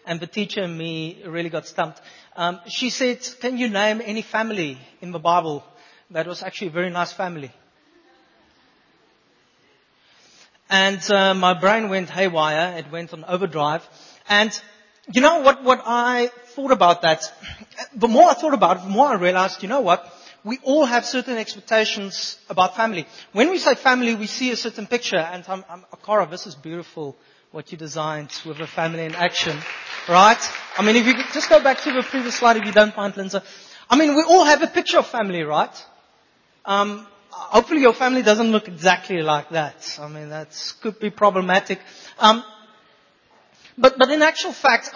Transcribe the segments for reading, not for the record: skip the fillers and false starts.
and the teacher and me really got stumped. She said, can you name any family in the Bible that was actually a very nice family? And my brain went haywire. It went on overdrive. And you know what I thought about that? The more I thought about it, the more I realized, you know what? We all have certain expectations about family. When we say family, we see a certain picture. And Akara, this is beautiful, what you designed with a family in action. Right? I mean, if you could just go back to the previous slide, if you don't mind, Lindsay. I mean, we all have a picture of family, right? Hopefully your family doesn't look exactly like that. I mean, that could be problematic. But in actual fact,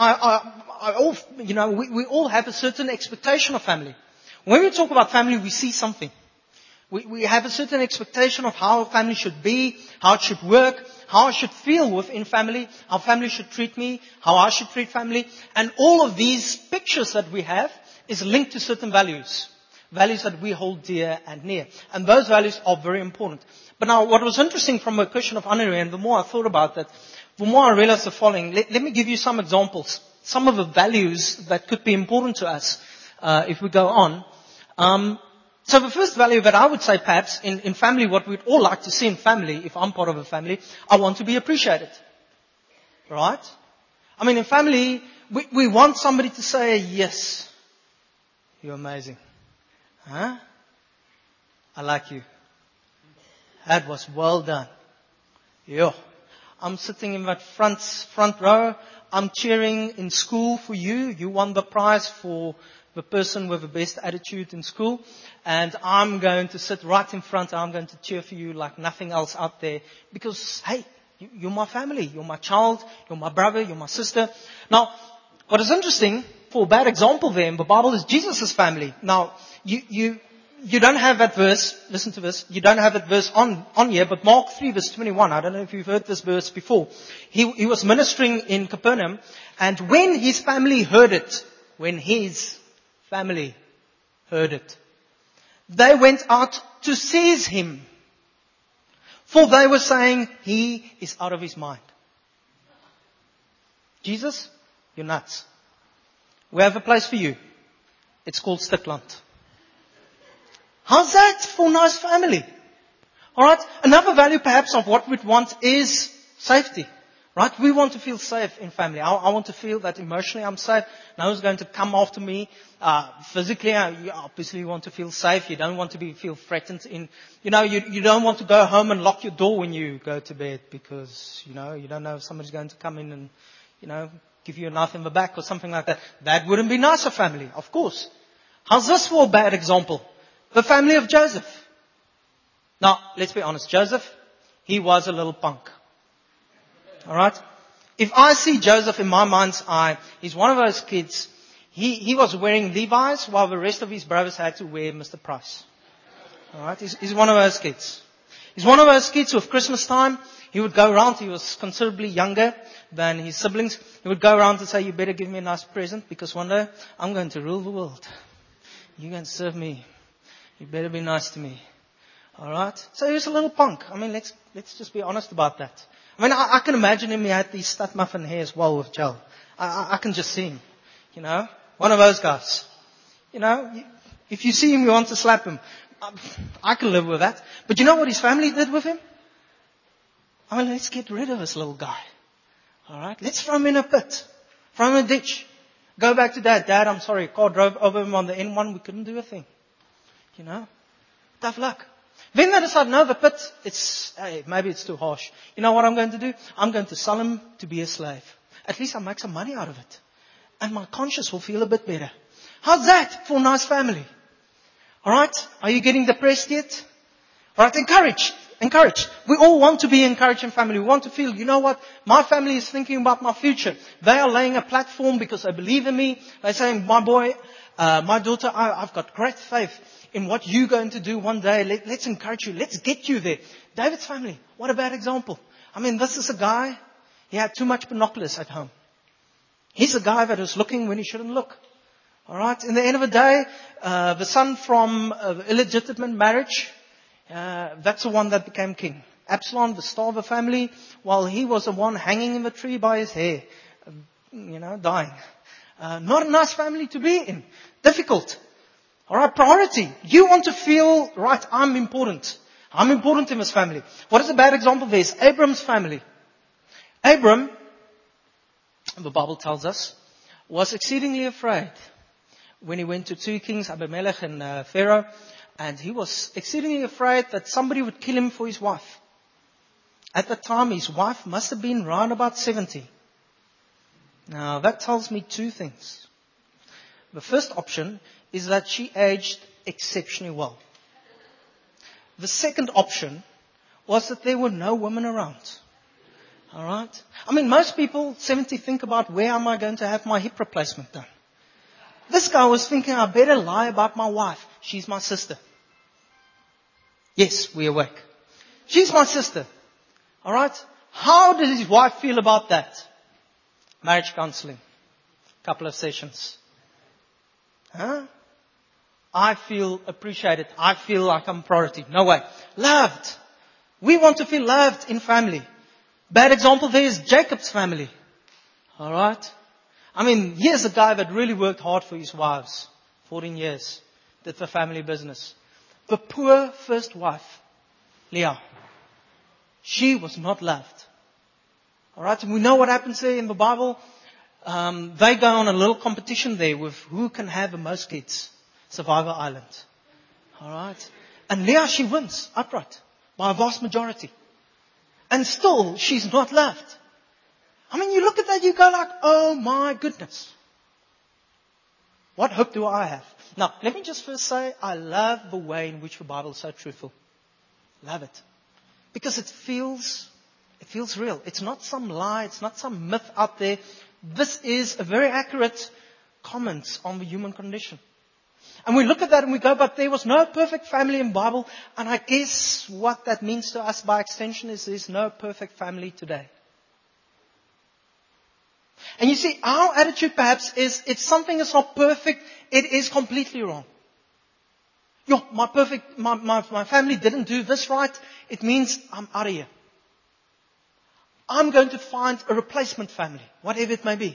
we all have a certain expectation of family. When we talk about family, we see something. We have a certain expectation of how a family should be, how it should work, how I should feel within family, how family should treat me, how I should treat family. And all of these pictures that we have is linked to certain values. Values that we hold dear and near. And those values are very important. But now what was interesting from a question of Anne, and the more I thought about that, the more I realized the following. Let me give you some examples. Some of the values that could be important to us if we go on. So the first value that I would say perhaps in family, what we'd all like to see in family, if I'm part of a family, I want to be appreciated. Right? I mean, in family, we want somebody to say, yes, you're amazing. Huh? I like you. That was well done. Yeah. I'm sitting in that front row. I'm cheering in school for you. You won the prize for the person with the best attitude in school. And I'm going to sit right in front. I'm going to cheer for you like nothing else out there. Because, hey, you're my family. You're my child. You're my brother. You're my sister. Now, what is interesting, for a bad example there in the Bible, is Jesus' family. Now, you don't have that verse. Listen to this. You don't have that verse on here, but Mark 3 verse 21. I don't know if you've heard this verse before. He was ministering in Capernaum, and when his family heard it, they went out to seize him. For they were saying, he is out of his mind. Jesus, you're nuts. We have a place for you. It's called Stikland. How's that for a nice family? Alright? Another value perhaps of what we'd want is safety. Right? We want to feel safe in family. I want to feel that emotionally I'm safe. No one's going to come after me. Physically, you obviously want to feel safe. You don't want to feel threatened you don't want to go home and lock your door when you go to bed because, you don't know if somebody's going to come in and, give you a knife in the back or something like that. That wouldn't be nice for family, of course. How's this for a bad example? The family of Joseph. Now, let's be honest. Joseph, he was a little punk. Alright? If I see Joseph in my mind's eye, he's one of those kids. He was wearing Levi's while the rest of his brothers had to wear Mr. Price. Alright? He's one of those kids. He's one of those kids with Christmas time. He would go around. He was considerably younger than his siblings. He would go around and say, you better give me a nice present because one day I'm going to rule the world. You're going to serve me. You better be nice to me. Alright? So he was a little punk. I mean, let's just be honest about that. I mean, I can imagine him. He had these stud muffin hair as well with gel. I can just see him. One of those guys. If you see him, you want to slap him. I can live with that. But you know what his family did with him? I mean, let's get rid of this little guy. Alright? Let's throw him in a pit. Throw him in a ditch. Go back to Dad. Dad, I'm sorry. Car drove over him on the N1. We couldn't do a thing. Tough luck. Then they decide, no, the pit, maybe it's too harsh. You know what I'm going to do? I'm going to sell him to be a slave. At least I'll make some money out of it. And my conscience will feel a bit better. How's that for a nice family? Alright? Are you getting depressed yet? Alright, encourage. We all want to be encouraged in family. We want to feel, you know what? My family is thinking about my future. They are laying a platform because they believe in me. They're saying, my boy, my daughter, I've got great faith in what you're going to do one day. Let's encourage you. Let's get you there. David's family, what a bad example. I mean, this is a guy, he had too much binoculars at home. He's a guy that was looking when he shouldn't look. Alright, in the end of the day, the son from illegitimate marriage, that's the one that became king. Absalom, the star of the family, while he was the one hanging in the tree by his hair. dying. Not a nice family to be in. Difficult. Alright, priority. You want to feel, right, I'm important. I'm important in this family. What is a bad example there is Abram's family. Abram, the Bible tells us, was exceedingly afraid when he went to 2 kings, Abimelech and Pharaoh, and he was exceedingly afraid that somebody would kill him for his wife. At that time, his wife must have been around about 70. Now, that tells me 2 things. The first option is that she aged exceptionally well. The second option was that there were no women around. Alright? I mean, most people, 70, think about where am I going to have my hip replacement done. This guy was thinking, I better lie about my wife. She's my sister. Yes, we're awake. She's my sister. Alright? How did his wife feel about that? Marriage counseling. Couple of sessions. I feel appreciated. I feel like I'm a priority. No way. Loved. We want to feel loved in family. Bad example there is Jacob's family. Alright? I mean, here's a guy that really worked hard for his wives. 14 years. Did the family business. The poor first wife, Leah. She was not loved. Alright? And we know what happens there in the Bible. They go on a little competition there with who can have the most kids. Survivor Island. Alright? And Leah, she wins outright. By a vast majority. And still, she's not loved. I mean, you look at that, you go like, oh my goodness. What hope do I have? Now, let me just first say, I love the way in which the Bible is so truthful. Love it. Because it feels real. It's not some lie. It's not some myth out there. This is a very accurate comment on the human condition. And we look at that and we go, but there was no perfect family in the Bible. And I guess what that means to us by extension is there's no perfect family today. And you see, our attitude perhaps is, if something is not perfect, it is completely wrong. My family didn't do this right. It means I'm out of here. I'm going to find a replacement family, whatever it may be.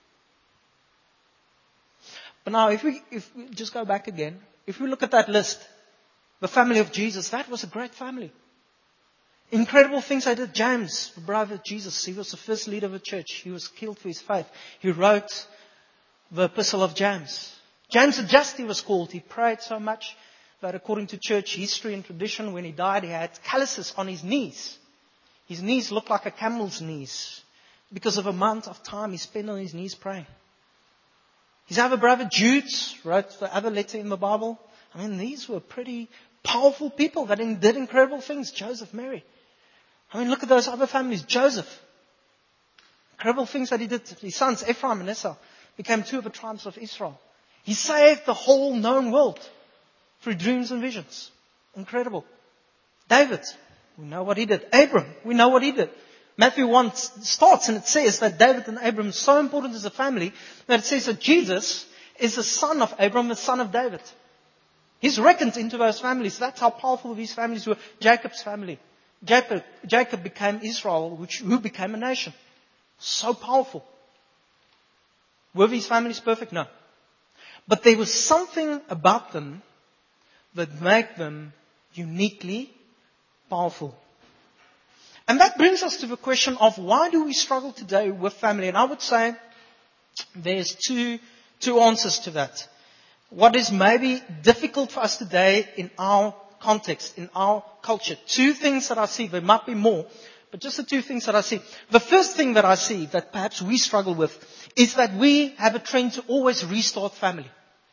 But now, if we just go back again, if we look at that list, the family of Jesus, that was a great family. Incredible things they did. James, the brother of Jesus, he was the first leader of the church. He was killed for his faith. He wrote the epistle of James. James the Just, he was called. He prayed so much that according to church history and tradition, when he died, he had calluses on his knees. His knees looked like a camel's knees because of a month of time he spent on his knees praying. His other brother, Jude, wrote the other letter in the Bible. I mean, these were pretty powerful people that did incredible things. Joseph, Mary. I mean, look at those other families. Joseph. Incredible things that he did. His sons, Ephraim and Manasseh, became 2 of the tribes of Israel. He saved the whole known world through dreams and visions. Incredible. David, we know what he did. Abram, we know what he did. Matthew 1 starts and it says that David and Abram are so important as a family that it says that Jesus is the son of Abram, the son of David. He's reckoned into those families. That's how powerful these families were. Jacob's family. Jacob became Israel, who became a nation. So powerful. Were these families perfect? No. But there was something about them that made them uniquely powerful. And that brings us to the question of why do we struggle today with family? And I would say there's two answers to that. What is maybe difficult for us today in our context, in our culture. 2 things that I see. There might be more, but just the 2 things that I see. The first thing that I see that perhaps we struggle with is that we have a trend to always restart family.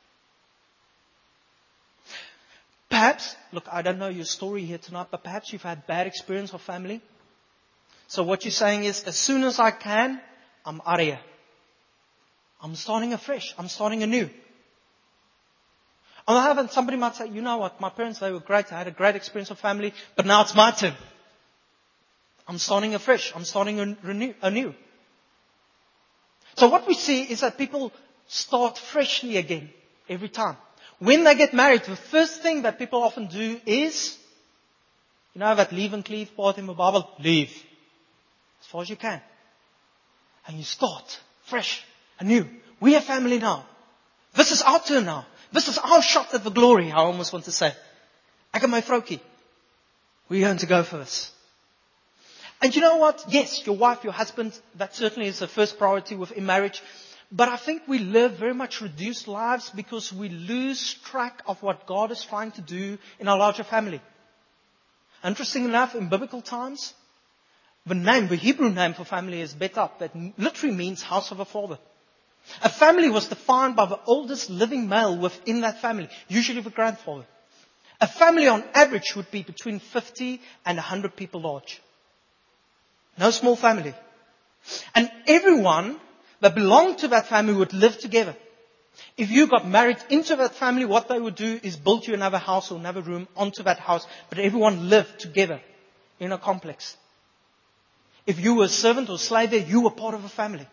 Perhaps, look, I don't know your story here tonight, but perhaps you've had bad experience of family. So what you're saying is, as soon as I can, I'm out of here. I'm starting afresh. I'm starting anew. On the other hand, somebody might say, you know what, my parents, they were great. I had a great experience of family, but now it's my turn. I'm starting afresh. I'm starting anew. So what we see is that people start freshly again every time. When they get married, the first thing that people often do is, you know that leave and cleave part in the Bible? Leave. As far as you can. And you start fresh, anew. We are family now. This is our turn now. This is our shot at the glory, I almost want to say. Ek en my vroukie. We're going to go for this. And you know what? Yes, your wife, your husband, that certainly is the first priority within marriage. But I think we live very much reduced lives because we lose track of what God is trying to do in our larger family. Interesting enough, in biblical times, the Hebrew name for family is Betat, that literally means house of a father. A family was defined by the oldest living male within that family, usually the grandfather. A family on average would be between 50 and 100 people large. No small family. And everyone that belonged to that family would live together. If you got married into that family, what they would do is build you another house or another room onto that house. But everyone lived together in a complex. If you were a servant or slave there, you were part of a family.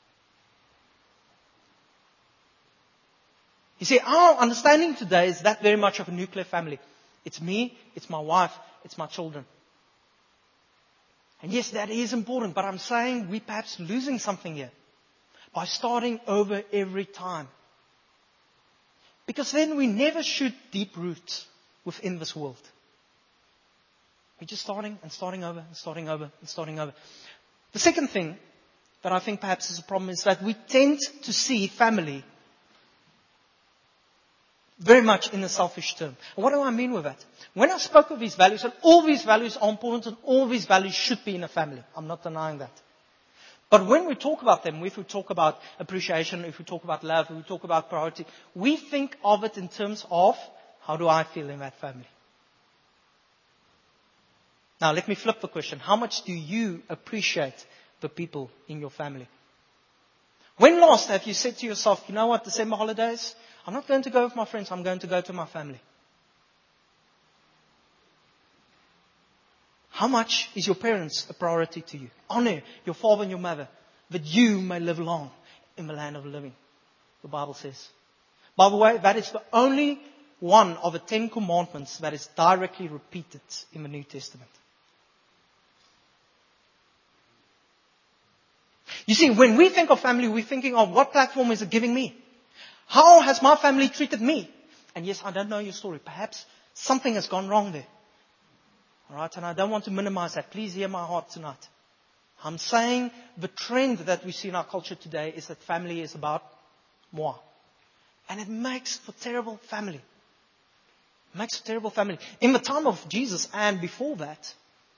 You see, our understanding today is that very much of a nuclear family. It's me, it's my wife, it's my children. And yes, that is important, but I'm saying we're perhaps losing something here by starting over every time. Because then we never shoot deep roots within this world. We're just starting and starting over and starting over and starting over. The second thing that I think perhaps is a problem is that we tend to see family very much in a selfish term. And what do I mean with that? When I spoke of these values, and all these values are important and all these values should be in a family. I'm not denying that. But when we talk about them, if we talk about appreciation, if we talk about love, if we talk about priority, we think of it in terms of how do I feel in that family? Now let me flip the question. How much do you appreciate the people in your family? When last have you said to yourself, you know what, December holidays, I'm not going to go with my friends, I'm going to go to my family. How much is your parents a priority to you? Honor your father and your mother, that you may live long in the land of the living, the Bible says. By the way, that is the only one of the 10 commandments that is directly repeated in the New Testament. You see, when we think of family, we're thinking of what platform is it giving me? How has my family treated me? And yes, I don't know your story. Perhaps something has gone wrong there. All right, and I don't want to minimize that. Please hear my heart tonight. I'm saying the trend that we see in our culture today is that family is about moi. And it makes for terrible family. It makes for terrible family. In the time of Jesus and before that,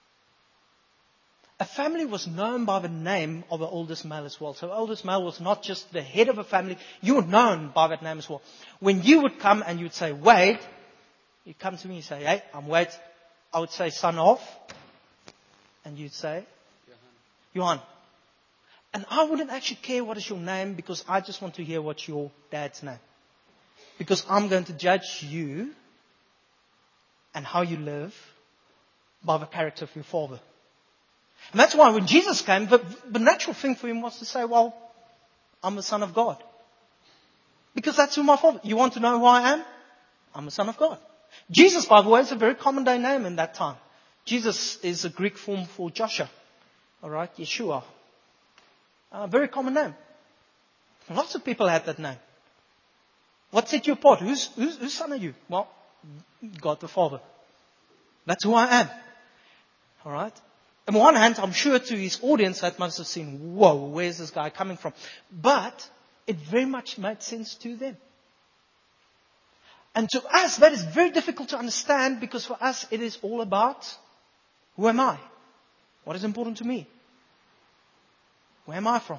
a family was known by the name of the oldest male as well. So the oldest male was not just the head of a family. You were known by that name as well. When you would come and you would say, Wade, you'd come to me and say, hey, I'm Wade. I would say, son of. And you'd say, Johan. And I wouldn't actually care what is your name because I just want to hear what's your dad's name. Because I'm going to judge you and how you live by the character of your father. And that's why when Jesus came, the natural thing for him was to say, well, I'm the Son of God. Because that's who my father. You want to know who I am? I'm the Son of God. Jesus, by the way, is a very common day name in that time. Jesus is a Greek form for Joshua. All right, Yeshua. A very common name. Lots of people had that name. What set you apart? Whose son are you? Well, God the Father. That's who I am. All right. On one hand, I'm sure to his audience that must have seen, whoa, where's this guy coming from? But it very much made sense to them. And to us, that is very difficult to understand because for us, it is all about who am I? What is important to me? Where am I from?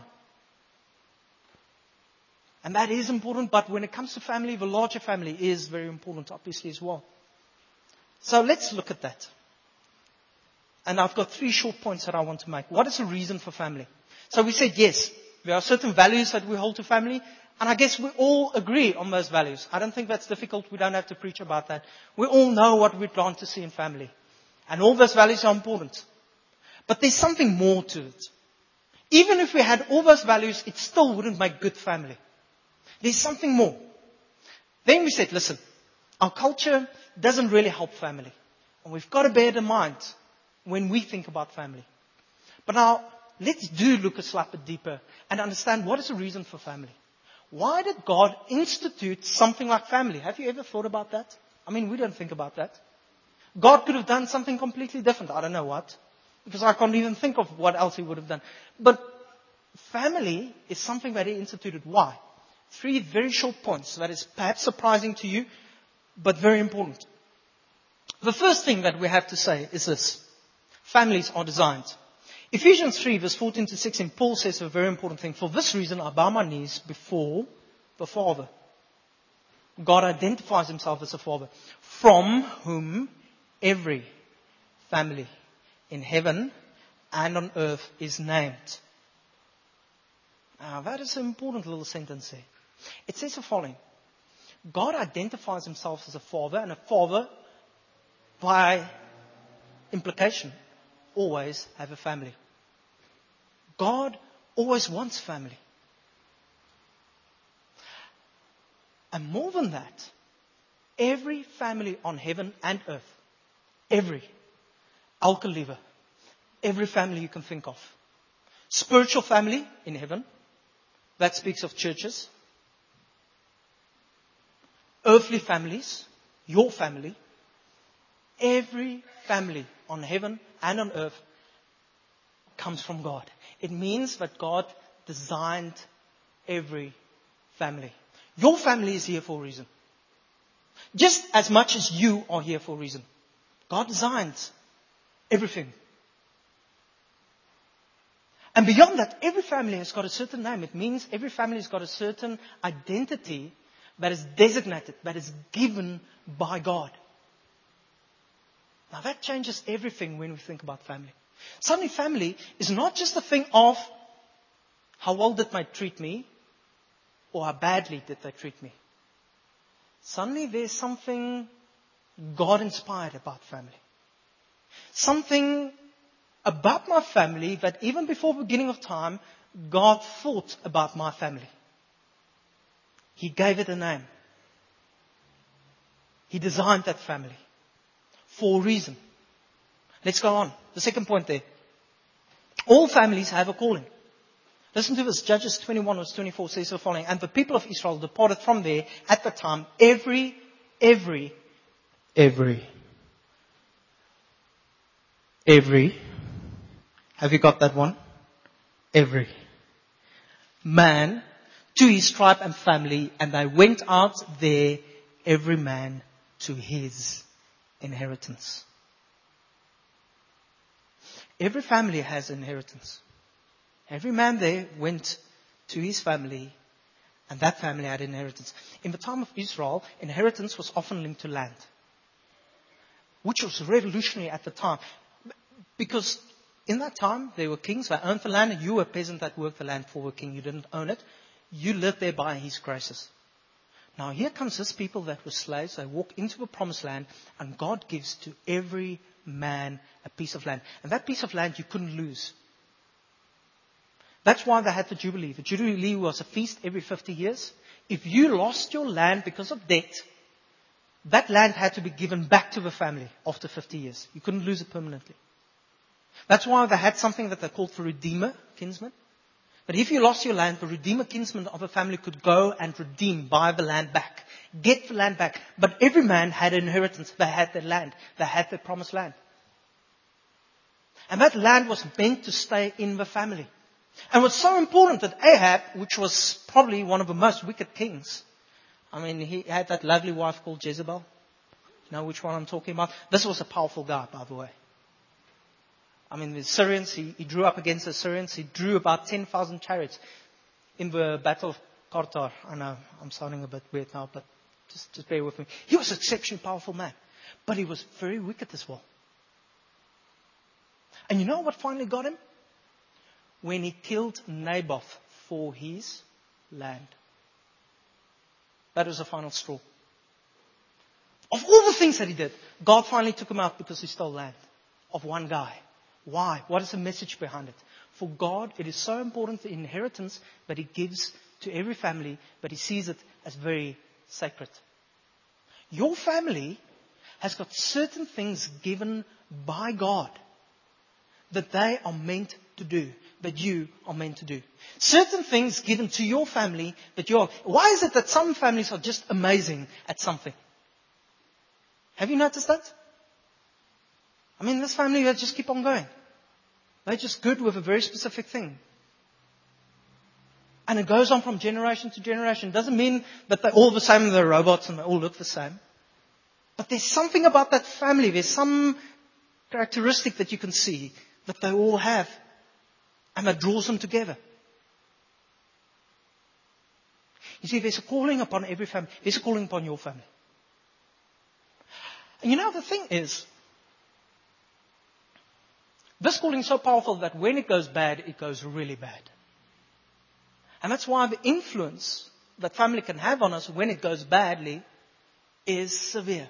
And that is important, but when it comes to family, the larger family is very important, obviously, as well. So let's look at that. And I've got 3 short points that I want to make. What is the reason for family? So we said, yes, there are certain values that we hold to family. And I guess we all agree on those values. I don't think that's difficult. We don't have to preach about that. We all know what we'd want to see in family. And all those values are important. But there's something more to it. Even if we had all those values, it still wouldn't make good family. There's something more. Then we said, listen, our culture doesn't really help family. And we've got to bear it in mind when we think about family. But now, let's do look a slightly deeper and understand what is the reason for family. Why did God institute something like family? Have you ever thought about that? I mean, we don't think about that. God could have done something completely different. I don't know what. Because I can't even think of what else He would have done. But family is something that He instituted. Why? 3 very short points that is perhaps surprising to you, but very important. The first thing that we have to say is this. Families are designed. Ephesians 3 verse 14 to 16, Paul says a very important thing. For this reason I bow my knees before the Father. God identifies Himself as a Father, from whom every family in heaven and on earth is named. Now that is an important little sentence there. It says the following. God identifies Himself as a Father, and a Father, by implication, always have a family. God always wants family. And more than that, every family on heaven and earth, elke liewe, every family you can think of. Spiritual family in heaven, that speaks of churches. Earthly families, your family, every family on heaven and on earth comes from God. It means that God designed every family. Your family is here for a reason. Just as much as you are here for a reason. God designs everything. And beyond that, every family has got a certain name. It means every family has got a certain identity that is designated, that is given by God. Now that changes everything when we think about family. Suddenly family is not just a thing of how well did they treat me or how badly did they treat me. Suddenly there's something God inspired about family. Something about my family that even before the beginning of time, God thought about my family. He gave it a name. He designed that family for a reason. Let's go on. The second point there. All families have a calling. Listen to this. Judges 21 verse 24 says the following. And the people of Israel departed from there at the time. Every. Have you got that one? Every man to his tribe and family. And they went out there, every man to his inheritance. Every family has inheritance. Every man there went to his family, and that family had inheritance. In the time of Israel, inheritance was often linked to land, which was revolutionary at the time. Because in that time, there were kings that owned the land, and you were a peasant that worked the land for a king. You didn't own it. You lived there by his graces. Now here comes this people that were slaves. They walk into the promised land, and God gives to every man a piece of land. And that piece of land you couldn't lose. That's why they had the Jubilee. The Jubilee was a feast every 50 years. If you lost your land because of debt, that land had to be given back to the family after 50 years. You couldn't lose it permanently. That's why they had something that they called the Redeemer kinsman. But if you lost your land, the Redeemer kinsman of a family could go and redeem, buy the land back, get the land back. But every man had an inheritance. They had their land. They had their promised land. And that land was meant to stay in the family. And what's so important that Ahab, which was probably one of the most wicked kings, I mean, he had that lovely wife called Jezebel. You know which one I'm talking about? This was a powerful guy, by the way. I mean, the Syrians, he drew up against the Syrians. He drew about 10,000 chariots in the battle of Kartar. I know, I'm sounding a bit weird now, but just bear with me. He was an exceptionally powerful man. But he was very wicked as well. And you know what finally got him? When he killed Naboth for his land. That was the final straw. Of all the things that he did, God finally took him out because he stole land of one guy. Why? What is the message behind it? For God, it is so important, the inheritance that He gives to every family, but He sees it as very sacred. Your family has got certain things given by God that they are meant to do, that you are meant to do. Certain things given to your family that you are. Why is it that some families are just amazing at something? Have you noticed that? I mean, this family, they just keep on going. They're just good with a very specific thing. And it goes on from generation to generation. It doesn't mean that they're all the same, they're robots and they all look the same. But there's something about that family. There's some characteristic that you can see that they all have. And that draws them together. You see, there's a calling upon every family. There's a calling upon your family. And you know, the thing is, this calling is so powerful that when it goes bad, it goes really bad. And that's why the influence that family can have on us when it goes badly is severe.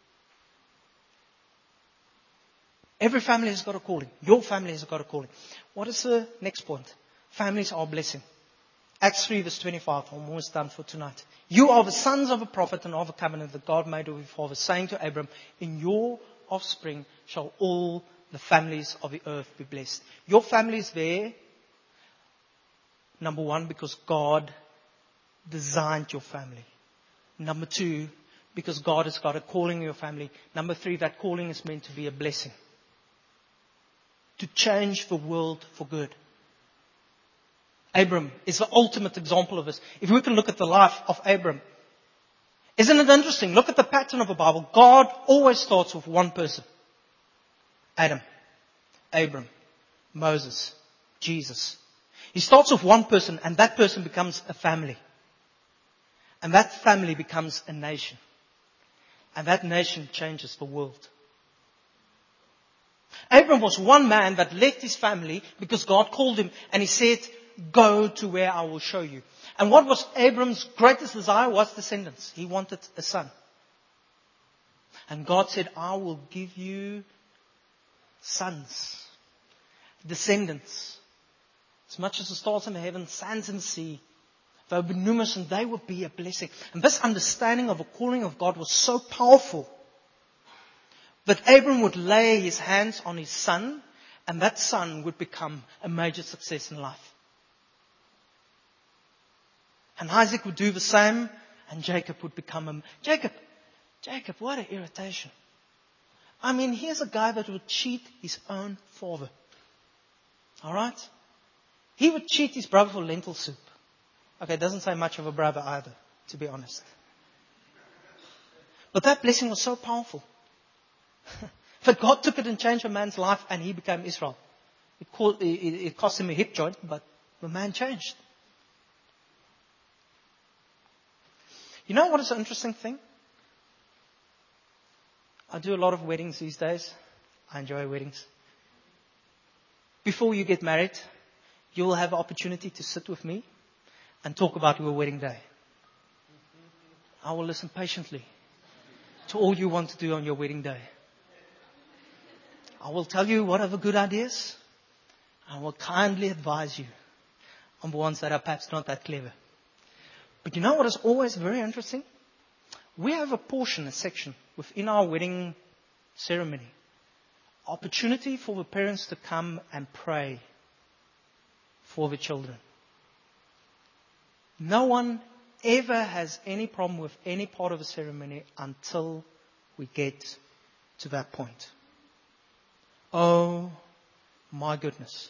Every family has got a calling. Your family has got a calling. What is the next point? Families are a blessing. Acts 3 verse 25. I'm almost done for tonight. You are the sons of a prophet and of a covenant that God made with your father, saying to Abram, in your offspring shall all the families of the earth be blessed. Your family is there, number one, because God designed your family. Number two, because God has got a calling in your family. Number three, that calling is meant to be a blessing. To change the world for good. Abram is the ultimate example of this. If we can look at the life of Abram, isn't it interesting? Look at the pattern of the Bible. God always starts with one person. Adam, Abram, Moses, Jesus. He starts with one person and that person becomes a family. And that family becomes a nation. And that nation changes the world. Abram was one man that left his family because God called him and he said, go to where I will show you. And what was Abram's greatest desire was descendants. He wanted a son. And God said, I will give you sons, descendants. As much as the stars in the heaven, sands in the sea. They will be numerous and they will be a blessing. And this understanding of the calling of God was so powerful that Abram would lay his hands on his son and that son would become a major success in life. And Isaac would do the same and Jacob would become a... Jacob, what an irritation. I mean, here's a guy that would cheat his own father. Alright? He would cheat his brother for lentil soup. Okay, it doesn't say much of a brother either, to be honest. But that blessing was so powerful. But God took it and changed a man's life and he became Israel. It cost him a hip joint, but the man changed. You know what is an interesting thing? I do a lot of weddings these days. I enjoy weddings. Before you get married, you will have the opportunity to sit with me and talk about your wedding day. I will listen patiently to all you want to do on your wedding day. I will tell you what are the good ideas. I will kindly advise you on the ones that are perhaps not that clever. But you know what is always very interesting? We have a section within our wedding ceremony. Opportunity for the parents to come and pray for the children. No one ever has any problem with any part of the ceremony until we get to that point. Oh my goodness.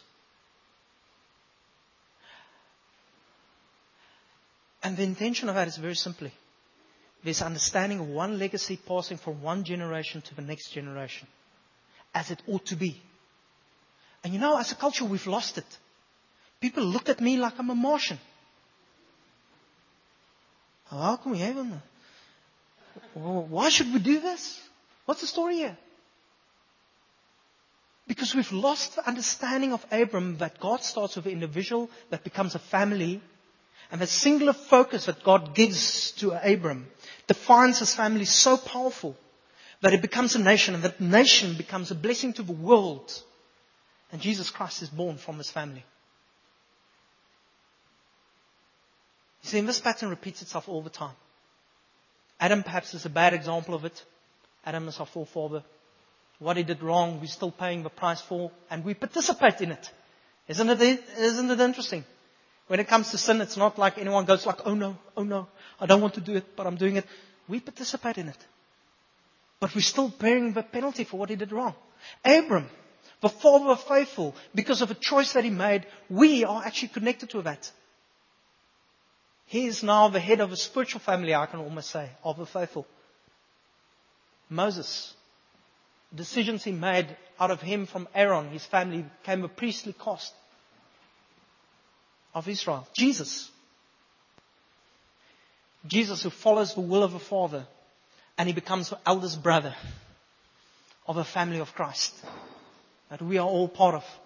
And the intention of that is very simply. There's understanding of one legacy passing from one generation to the next generation. As it ought to be. And you know, as a culture, we've lost it. People look at me like I'm a Martian. How can we have them? Why should we do this? What's the story here? Because we've lost the understanding of Abram that God starts with an individual that becomes a family. And the singular focus that God gives to Abram defines his family so powerful that it becomes a nation. And that nation becomes a blessing to the world. And Jesus Christ is born from his family. You see, this pattern repeats itself all the time. Adam perhaps is a bad example of it. Adam is our forefather. What he did wrong, we're still paying the price for. And we participate in it. Isn't it interesting? When it comes to sin, it's not like anyone goes like, oh no, I don't want to do it, but I'm doing it. We participate in it. But we're still bearing the penalty for what he did wrong. Abram, the father of faithful, because of a choice that he made, we are actually connected to that. He is now the head of a spiritual family, I can almost say, of the faithful. Moses, decisions he made out of him from Aaron, his family, became a priestly caste of Israel. Jesus who follows the will of the Father, and he becomes the eldest brother of a family of Christ that we are all part of.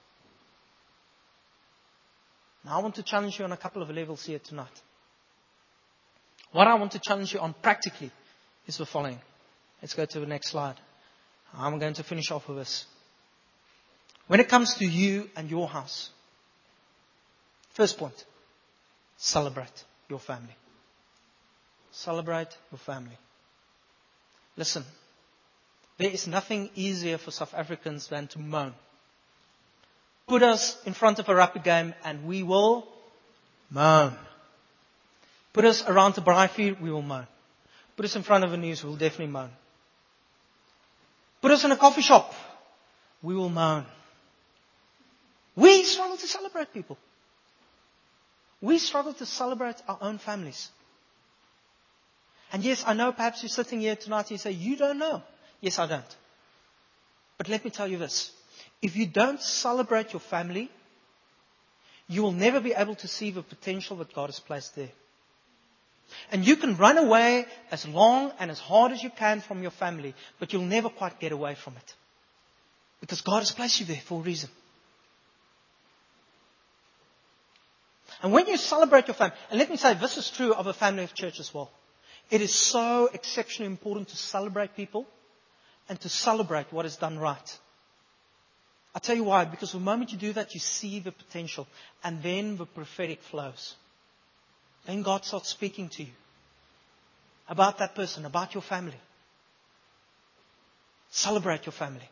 Now I want to challenge you on a couple of levels here tonight. What I want to challenge you on practically is the following. Let's go to the next slide. I'm going to finish off with this. When it comes to you and your house, first point, celebrate your family. Celebrate your family. Listen, there is nothing easier for South Africans than to moan. Put us in front of a rugby game and we will moan. Put us around the braai vuur, we will moan. Put us in front of the news, we will definitely moan. Put us in a coffee shop, we will moan. We struggle to celebrate people. We struggle to celebrate our own families. And yes, I know perhaps you're sitting here tonight and you say, you don't know. Yes, I don't. But let me tell you this. If you don't celebrate your family, you will never be able to see the potential that God has placed there. And you can run away as long and as hard as you can from your family, but you'll never quite get away from it. Because God has placed you there for a reason. And when you celebrate your family, and let me say this is true of a family of church as well. It is so exceptionally important to celebrate people and to celebrate what is done right. I'll tell you why. Because the moment you do that, you see the potential. And then the prophetic flows. Then God starts speaking to you about that person, about your family. Celebrate your family.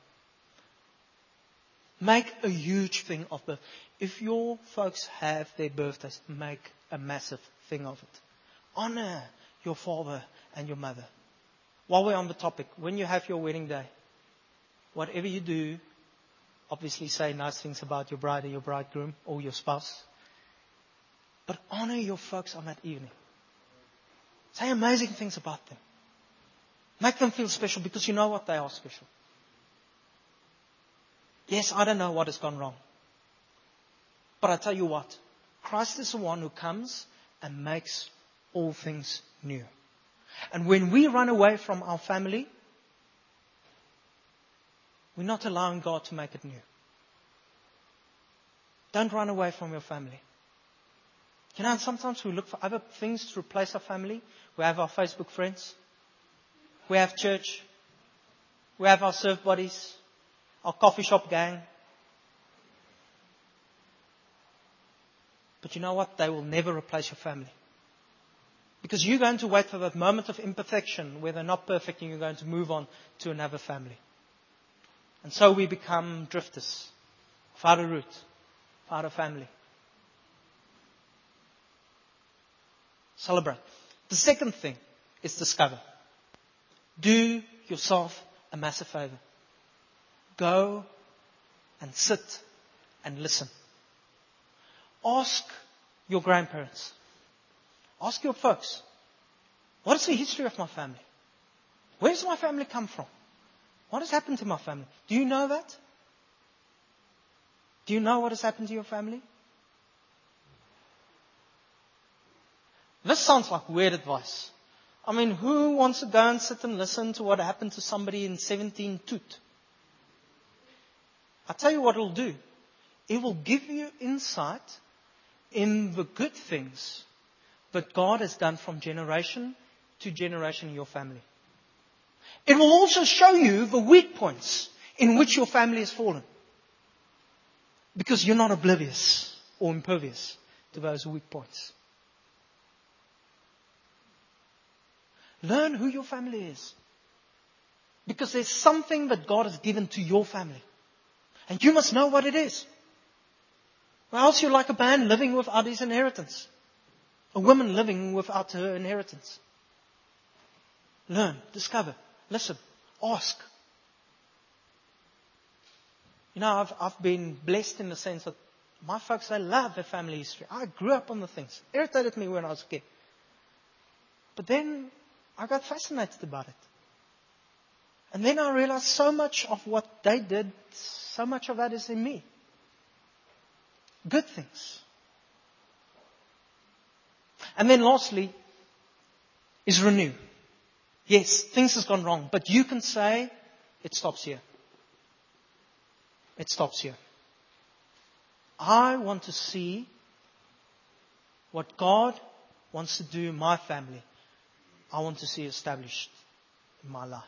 Make a huge thing of it. If your folks have their birthdays, make a massive thing of it. Honor your father and your mother. While we're on the topic, when you have your wedding day, whatever you do, obviously say nice things about your bride or your bridegroom or your spouse. But honor your folks on that evening. Say amazing things about them. Make them feel special because you know what, they are special. Yes, I don't know what has gone wrong. But I tell you what, Christ is the one who comes and makes all things new. And when we run away from our family, we're not allowing God to make it new. Don't run away from your family. You know, sometimes we look for other things to replace our family. We have our Facebook friends. We have church. We have our surf buddies. Our coffee shop gang. But you know what? They will never replace your family. Because you're going to wait for that moment of imperfection where they're not perfect and you're going to move on to another family. And so we become drifters. Without a root. Without a family. Celebrate. The second thing is discover. Do yourself a massive favor. Go and sit and listen. Ask your grandparents. Ask your folks. What is the history of my family? Where does my family come from? What has happened to my family? Do you know that? Do you know what has happened to your family? This sounds like weird advice. I mean, who wants to go and sit and listen to what happened to somebody in 17 Toot? I'll tell you what it'll do. It will give you insight in the good things that God has done from generation to generation in your family. It will also show you the weak points in which your family has fallen. Because you're not oblivious or impervious to those weak points. Learn who your family is. Because there's something that God has given to your family. And you must know what it is. Or else you're like a man living without his inheritance. A woman living without her inheritance. Learn, discover, listen, ask. I've been blessed in the sense that my folks, they love their family history. I grew up on the things. It irritated me when I was a kid. But then I got fascinated about it. And then I realized so much of what they did, so much of that is in me. Good things. And then lastly, is renew. Yes, things has gone wrong, but you can say, it stops here. It stops here. I want to see what God wants to do in my family. I want to see established in my life.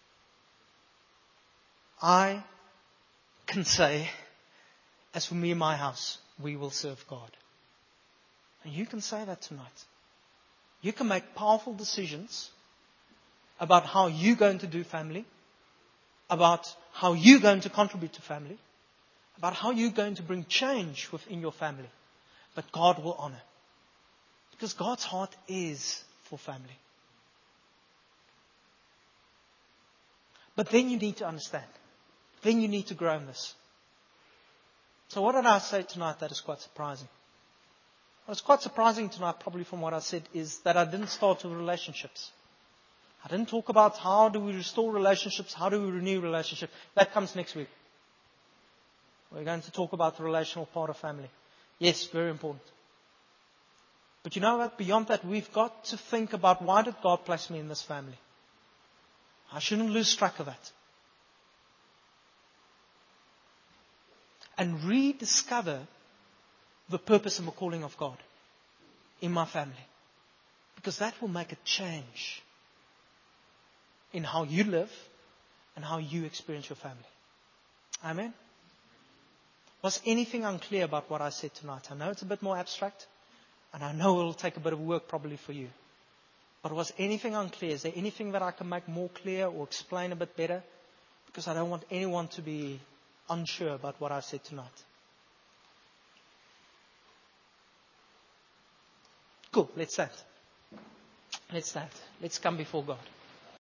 I can say, as for me and my house, we will serve God. And you can say that tonight. You can make powerful decisions about how you're going to do family, about how you're going to contribute to family, about how you're going to bring change within your family. But God will honor. Because God's heart is for family. But then you need to understand. Then you need to grow in this. So what did I say tonight that is quite surprising? What's quite surprising tonight, probably from what I said, is that I didn't start with relationships. I didn't talk about how do we restore relationships, how do we renew relationships. That comes next week. We're going to talk about the relational part of family. Yes, very important. But you know what? Beyond that, we've got to think about why did God place me in this family? I shouldn't lose track of that. And rediscover the purpose and the calling of God in my family. Because that will make a change in how you live and how you experience your family. Amen? Was anything unclear about what I said tonight? I know it's a bit more abstract, and I know it'll take a bit of work probably for you. But was anything unclear? Is there anything that I can make more clear or explain a bit better? Because I don't want anyone to be unsure about what I said tonight. Cool, let's stand. Let's stand. Let's come before God.